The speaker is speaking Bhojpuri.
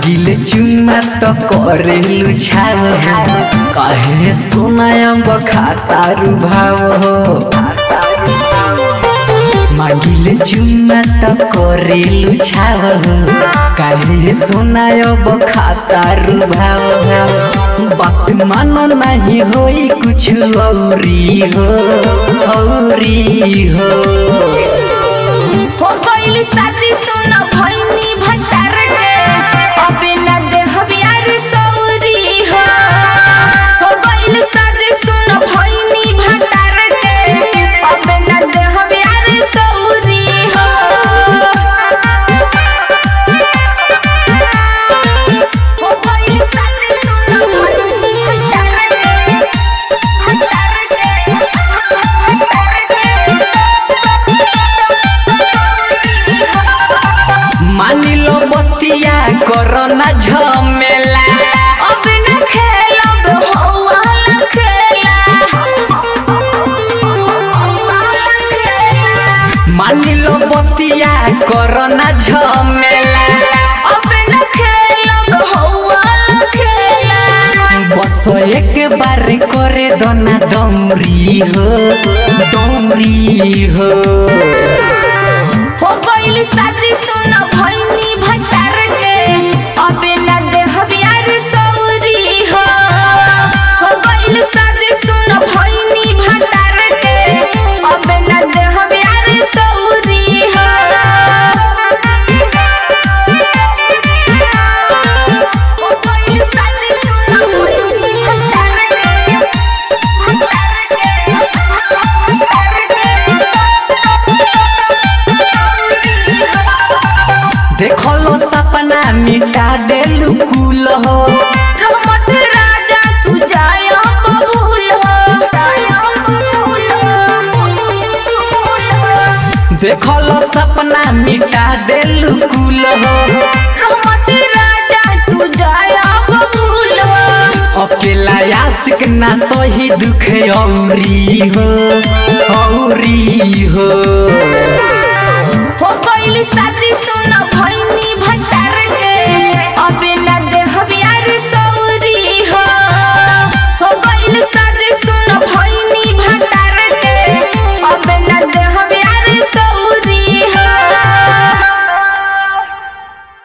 मांगिले चुम्मा तो करेलु छाव कहे सोनायम बखातारु भाव मांगिले चुम्मा तो करेलु छाव कहे सोनायम बखातारु भाव बात मानो नहीं होई कुछ औरी हो गइल शादी सुन भइनी भतार के अबे न देह प्यार सौरी हो गइल शादी सुन भइनी भतार के अबे न देह प्यार सौरी हो गइल शादी सुन भइनी भतार मानिलो बतिया कोरोना झमेला अब न खेलब हौला खेला मानिलो बतिया कोरोना झमेला अब न खेलब हौला खेला बस एक बार करे दोना दौरी हो गइल शादी सुन भइनी भतार के अबे न देह प्यार सौरी हो गइल शादी सुन भइनी भतार के अबे न देह प्यार सौरी हो गइल शादी सुन भइनी भतार के देखलो सपना मिटा देलु कुल हो रहमत राजा तू जाय बबूल हो देखलो सपना मिटा देलु कुल हो रहमत राजा तू जाय बबूल हो अकेला आशिक ना सही दुख औरी हो गइल शादी सुन भइनी